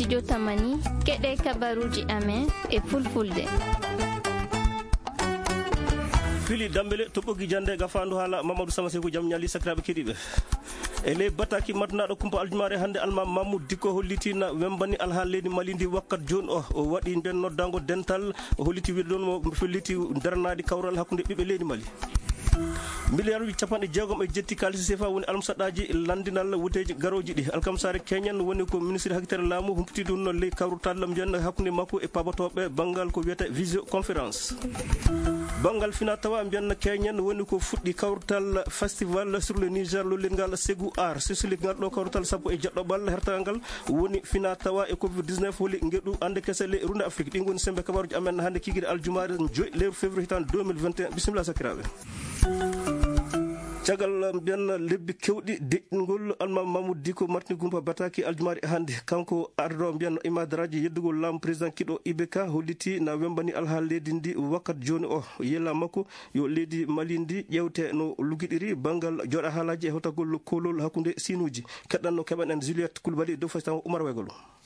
studio Tamani keɗe kabaruji amen e fulfulde. Fili Dambele to ɓoggi jande gafandu haala Mamadou Sama Sekou jam ñali sakiraɓe keɗiɓe ele bataki matnaɗo kumpa aljumare hande alma Mamoudou Dicko hollitina wembani alhaal leydi Mali ndi wakkat joni o waɗi nden noddago dental o holliti wiide ɗon mo felliti darnadi kawral hakkude ɓiɓɓe leydi Mali. Milliard uji 60 e jetti kalisi sefa woni almusaɗaji landinal wuteji garoji ɗi alkamsare keñan woni ko ministre hakitere laamu humpiti ɗum no ley kawrutal mbiyan hakkude makko e pabatoɓe banggal ko wiyete visioconférence. Bangal fina tawa mbiyan keñan woni ko fuɗɗi kawrutal festival sur le Niger lollingal Ségou Art sesilingal ɗo kawrutal sappo e jeɗɗoɓal hertagal woni fina tawa e covid-19 holi gueɗu ande kese le runde Afrique ɗi goni sembe kabaruji amen hande kiguiɗe aljumare joyi lewru février hitan 2021 bisimilla sakiraɓe. Cagal mbiyan lebbi kewɗi deƴƴingol alma Mamoudou Dicko martini gumpa bataki aljumari hande kanko ardo mbiyan imadaraji yeddugol laamu président kiɗo IBK holliti na wembani alhaal leydi ndi wakkat joni o yella makko yo leydi Mali ndi ƴewte no luguiɗiri bangal joɗa haalaji e hotagol kolol hakkude sinuji keɗɗanno keɓan en Juliette Coulibaly dow fastan Oumar Wegolo.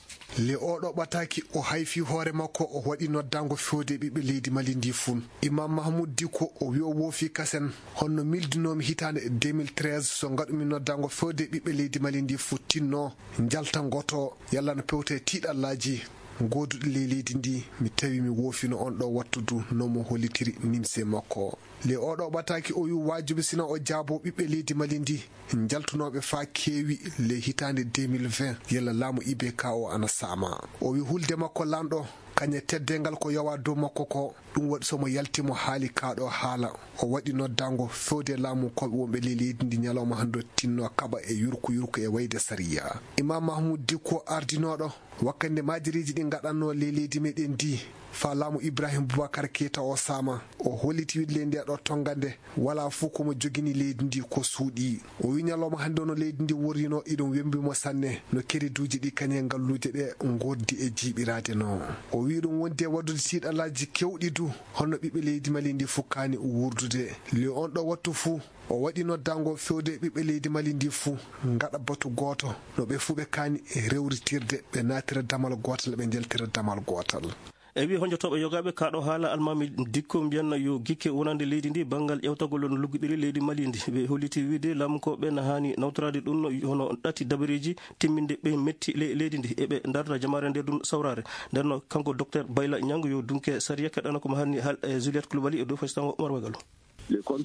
le oɗo ɓataki o hayfi hoore makko o waɗi noddango fewde ɓiɓɓe leydi Mali ndi fuu. Imam Mahamoudou Dicko o wi o woofi kasen honno mildinomi hitande 2013 so gaɗumi noddango fewde ɓiɓɓe leydi Mali ndi fuu tinno jalta goto yalla no pewte tiiɗallaji goduɗo leydi ndi mi tawi mi woofino on ɗo wattudu nomo hollitiri nimse makko. le oɗo ɓataki o wi wajibi sina o jaabo ɓiɓɓe leydi Mali ndi jaltunoɓe fa keewi le hitande 2020 yalla laamu IBK o ana saama. o wi hulde makko lanɗo kañe teddengal ko yowa dow makko ko ɗum waɗi somo yaltimo haali kaɗo haala o waɗi noddango fewde laamu kolɓe wonɓe leydi ndi ñalawma hande tinno kaɓa e yurku e wayde sariya. Imam Mahamoudou Dicko ardinoɗo wakkande majiriji ɗi gaɗanno leydi meɗen ndi fa laamu Ibrahima Boubacar Keita o saama o holliti wiide leydi ɗo tongande wala fuu komo jogini leydi ndi ko suuɗi. o wi ñalawma hande no leydi ndi worrino iɗum wembimo sanne no keriduji ɗi kañe ngalluje ɗe goddi e jiiɓirade no. o wi ɗum wondi e waddude tiiɗalaji kewɗi du honno ɓiɓɓe leydi Mali ndi fukkani wurdude. le on ɗo wattu fuu o waɗi noddango fewde ɓiɓɓe leydi Mali ndi fuu gaɗa batu goto no ɓe fuu ɓe kani rewritirde ɓe natira damal gotal ɓe jeltira damal gotal. e wi honjotoɓe yogaɓe kaɗo haala almami Dicko mbiyanna yo gikke wonande leydi ndi banggal ƴewtagol no lugguiɗiri leydi Mali ndi ɓe holliti wiide laamukoɓe ne hani nawtorade ɗum hono ɗati dabareji timminde ɓe metti leydi ndi eɓe darda jamare nde ɗum sawrare ndenno kanko docteur Bayla Niango yo dunke sariya keɗɗana komo hanni hal e Juliette Coulibaly e dow fastan Oumar Wegalo. ko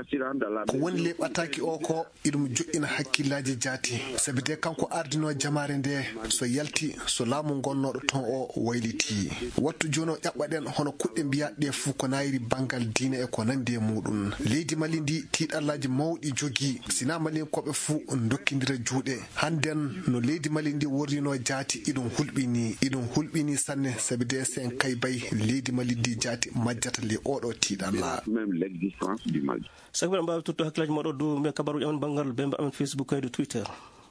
woni le ɓataki o ko iɗum joƴƴina hakkillaji jaati sabi de kanko ardino jamare nde so yalti so laamu gonnoɗo ton o wayliti wattu joni o ƴaɓɓaɗen hono kuɗɗe mbiyaɗe fuu ko nayiri banggal diine e ko nandi e muɗum. leydi Mali ndi tiiɗallaji mawɗi jogii sina Mali koɓe fuu dokkidira juuɗe hannden no leydi Mali ndi worrino jaati iɗum hulɓini sanne sabi de sen kay bay leydi Mali ndi jaati majjata le oɗo tiiɗalla. sakiraɓe mbawi tutto hakkillaji moɗo dow mbiya kabaruji amen banggal bemba amen Facebook kayde Twitter.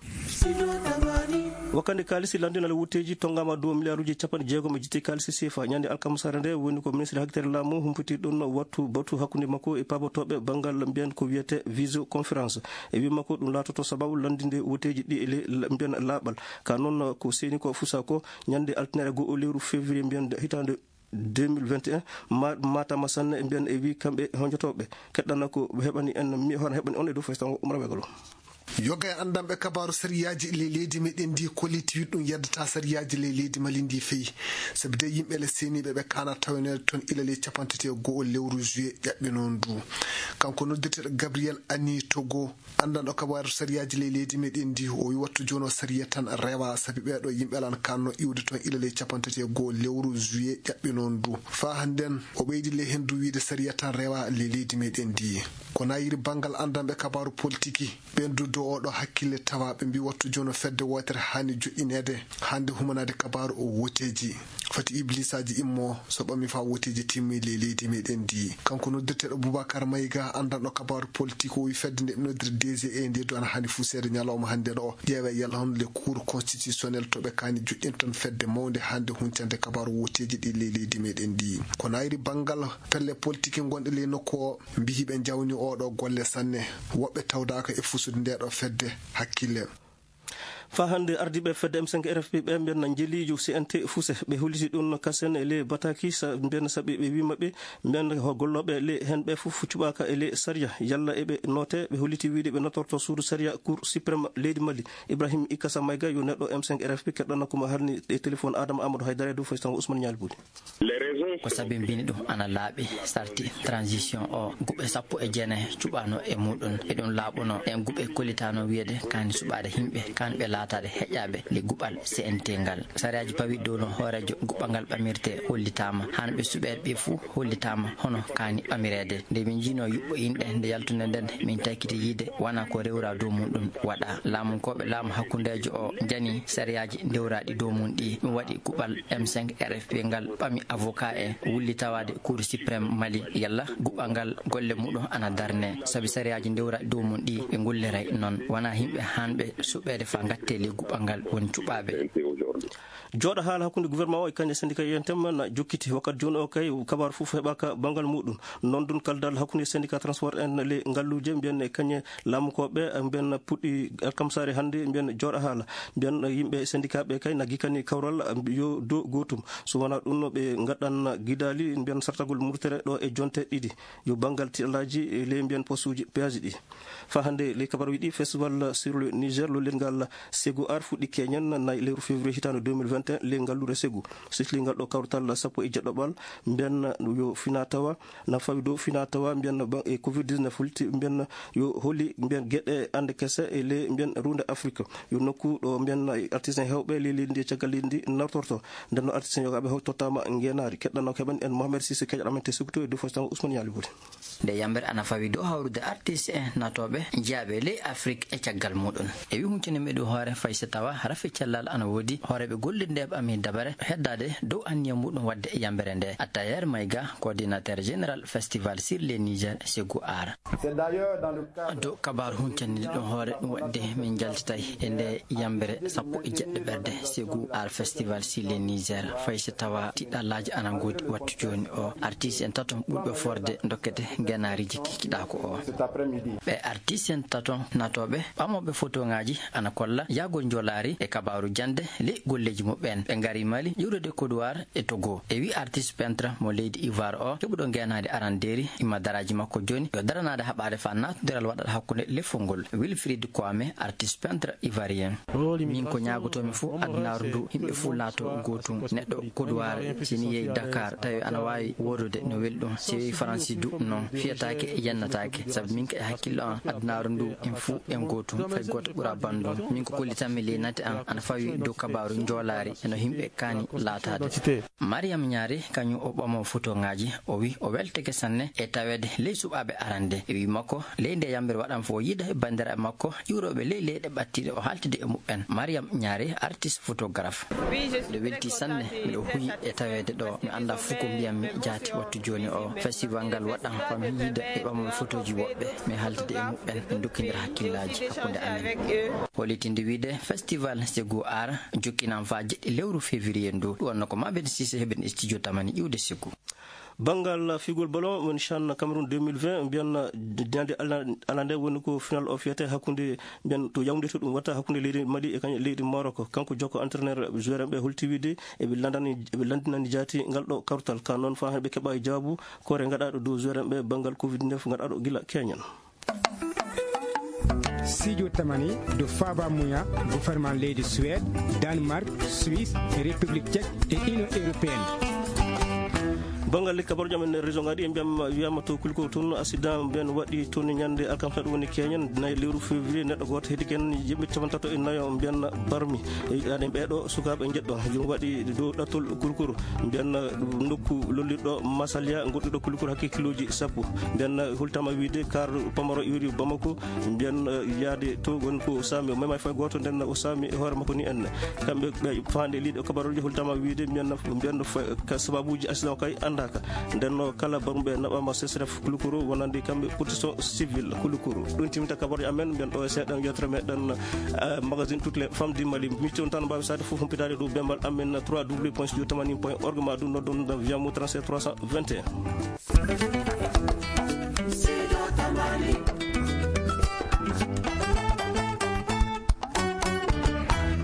wakkande kalisi landinal wuteji tongama dow milliard uji 60 e jetti kalisi sefa ñande alkamsare nde woni ko ministre hakitere laamu humpiti ɗon wattu batu hakkude makko e pabatoɓe banggal mbiyan ko wiyete visioconférence e wi makko ɗum latoto sababu landinde wuteji ɗi e mbiyan laaɓal ka noon ko seeni ko fusa ko ñande altinere go o lewru février mbiyan hitande 2021 matama sanne mbiyan e wi kamɓe honjotoɓe keɗɗana ko heɓani en mi hono heɓani on e dow fastan Oumar Wegalo. yoga e andamɓe kabaru sariyaji le leydi meɗen ndi kolliti wiɗ ɗum yeddata sariyaji le leydi Mali ndi feyi sabi de yimɓe le seniɓe ɓe kana tawnede toon ilale 51 lewru juillet ƴaɓɓe noon du kanko noddirteɗo Gabriel Ani Togo andanɗo kabaru sariyaji le leydi meɗen ndi o wi wattu joni o sariya tan rewa sabi ɓeɗo yimɓe lan kanno iwde toon ilale 51 lewru juillet ƴaɓɓe noon du fa hannden o ɓeydi le hendu wiide sariya tan rewa le leydi meɗen ndi ko nayiri banggal andamɓe kabaru politique ɓendu do oɗo hakkille tawa ɓe mbi wattu joni fedde wotere hani joƴƴinede hande humanade kabaru o woteji fati iblisaji immo so ɓami fa woteji timmi le leydi meɗen ndi kanko noddirteɗo Boubacar Mayiga andanɗo kabaru politique o wi fedde nde ɓe noddiri DGE nde do ana hani fu seede ñalawma hande ɗo ƴeewe yalla hono le cour constitutionnel toɓe kani joƴƴin ton fedde mawde hande huncande kabaru woteji ɗi le leydi meɗen ndi ko nayri banggal pelle politique gonɗe le nokku o mbihi ɓe jawni oɗo golle sanne woɓɓe tawdaka e fusude ndeɗo fedde hakkille fa hande ardiɓe fedde M5 RFP ɓe mbiyanna jeelijo CNT Foussé ɓe holliti ɗum kasen e le bataki mbiyanna saabi ɓe wimaɓe mbiyanna golloɓe le hen ɓe foof cuɓaka e le saria yalla eɓe note ɓe holliti wiide ɓe notorto suudu saria cour suprême leydi Mali. Ibrahim Ikassa Mayga yo neɗɗo M5 RFP keɗɗon nakkuma harni e téléphone Adama Amadou Haydara dow fayi tan Ousmane Nial Boudy. Ko sabi mbini ɗum ana laaɓi sarti transition o guɓe 19 cuɓano e muɗum e ɗum laaɓuno en guɓe kollitano wiyede kani suɓade himɓe kanɓe laatade heƴƴaɓe le guɓal CNT ngal sariyaji pawi dow no hoorejo guɓal ngal ɓamirte hollitama hanɓe suɓeɓe ɓe fuu hollitama hono kani ɓamirede nde min jino yuɓɓo inɗe nde yaltude nden min takkiti yiide wona ko rewra dow muɗum waɗa laamunkoɓe laamu hakkudejo o jani sariyaji dewraɗi dow mum ɗi ɗum waɗi guɓal M5 RFP ngal ɓami avocat e wulli tawade cour suprême Mali yalla guɓal ngal golle muɗum ana darne saabi sariyaji dewraɗi dow mum ɗi ɓe golliray noon wona himɓe hanɓe suɓede fa gatteli guɓal ngal woni cuɓaɓe. jooɗo haala hakkude gouvernement o e kañƴe syndicat yentemma na jokkiti wakkati joni o kay kabaru fof heɓaka banggal muɗum noon ɗum kaldal hakkude syndicat transport en le ngalluje mbiyen e kañƴe laamukoɓe mbiyen puɗɗi alkamsare hannde mbiyen jooɗo haala mbiyen yimɓe syndicat ɓe kay na gikkani kawral yo dow gotum so wona ɗum ɓe gadɗan guidali mbiyen sartagol murtere ɗo e jonte ɗiɗi yo banggal tiɗalaji le mbiyen poste uji péage ɗi fa hannde les kabaruji ɗi festival sur le Niger lolirgal Ségou Art fuɗɗi keñen nayi lewru février hitande 2021 le ngallure Ségou sisligal ɗo kawrital 17 mbiyen yo fina tawa na fawi dow fina tawa mbiyen e covid 19 hulti mbiyen yo holli mbiyen gueɗe ande kese e le mbiyen runde Afrique yo nokku ɗo mbiyen artisan hewɓe le leydi ndi caggal leydi ndi nartorto nden no artisan yogaɓe tottama ngenari keɗɗanno keɓen en Mohamed Sissé keƴaɗamen te sugto e dow fostan Ousmane Yali Boudy. nde yambere ana fawi dow hawrude artiste en natoɓe jeeyaɓe ley Afrique e caggal muɗum e wi huncine meɗum hoore fayse tawa rafi cellal ana woodi hooreɓe gollindeɓe amin dabare heddade dow anniya muɗum wadde e yambere nde Attayer Mayga coordinateur général festival sur le Niger Ségou Art dow kabaru huncani ɗum hoore ɗum wadde min jaltitay e nde yambere 17 ɓerde Ségou Art festival sur le Niger fayse tawa tiɗɗallaji ana goodi wattu joni o artiste en taton ɓurɓe forde dokkete genariji kikiɗako o ɓe artiste en taton natoɓe ɓamoɓe photo ngaji ana kolla yagol jolari e kabaru jande le golleji muɓɓen ɓe gari Mali ƴewrude Côte e Togo e wi artiste peintre mo leydi Ivoire o heɓuɗo genade aranderi imma daraji makko joni yo daranade haɓade fa natodiral waɗata hakkude leffol ngol Wilfried Kwame artiste peintre ivoirien min ko ñagotomi fou addunaru ndu yimɓe fou laato gotum neɗɗo Côte sini yeeyi Dakar tawi ana wawi wodude no welɗum so yeeyi Franci du non fiyatake e yennatake saabu min ka e hakkille an addunaru ndu en fou en gotum fay goto ɓuura bandum min ko kollitanmi lenate an ana fawi dow kabaru jolari eno yimɓe kani laatade Mariam Ñaari kañum o ɓamo photo ngaji o wi o welteke sanne e tawede ley suɓaɓe arande e wi makko ley nde yambere waɗan fo yiida e bandiraɓe makko iwroɓe ley leyɗe ɓattiɗe o haltide e muɓɓen Mariam Ñaari artiste photographe nde welti sanne miɗo huyi e tawede ɗo mi anda fuu ko mbiyammi jaati wattu joni o festival ngal waɗan fami yiida e ɓamoɓe photoji woɓɓe mi haltide e muɓɓen mi dokkidira hakkillaji hakkude amen holitinde wiide festival Ségou Art jokkinan fa jeɗɗi lewru février ndu wonno ko Mabed Cissé heɓen studio tamani iwde Ségou bangal figol ballon woni CHAN Cameroun 2020 mbiyan ñande ala nde woni ko final o fiyete hakkude mbiyan to yawde to ɗum watta hakkude leydi Mali e kañum leydi Morocco kanko jokko entraîneur joueur ɓe holti wiide eɓe landinani jaati ngal ɗo kawtal ka noon fa ɓe keɓa e jaabu kore gaɗaɗo dow joueur ɓe bangal covid 19 gaɗaɗo gila keñan Studio tamani do Faba Mouya gouvernement leydi Suède Danemark Suisse République tchèque et Union européenne bangal le kabaru jam en région ngadi mbiyam wiyama to kulko toon accident ben waɗi toon ñande alkamsa ɗo woni keñen nayi lewru février neɗɗo goto heedi ken yimɓe capantato e nayo mbiyan barmi aɗen ɓeɗo sukaɓe jeɗɗo jum waɗi dow ɗattol kulkuru mbiyan nokku lollirɗo Massalia goɗɗuɗo kulkuru hakke kiloji 10 mbiyan hultama wiide car pamaro iwri Bamako mbiyan yaade to woni ko sami mema fay goto nden o sami e hoore makko ni enne kamɓe ɓe fande liɗo kabaruji hultama wiide mbiyan sababuji accident kay andaka ndenno kala barumɓe naɓama sesref kulukuru wonande kamɓe protection civile kulukuru ɗum timita kabaruji amen mbiyan ɗo e seeɗan yewtere meɗen magazine toutes les femmes du Mali mitti on tan mbawi sade foof humpitade dow bembal amen www.studiotamanin.org ma ɗum noddon via mo 37 321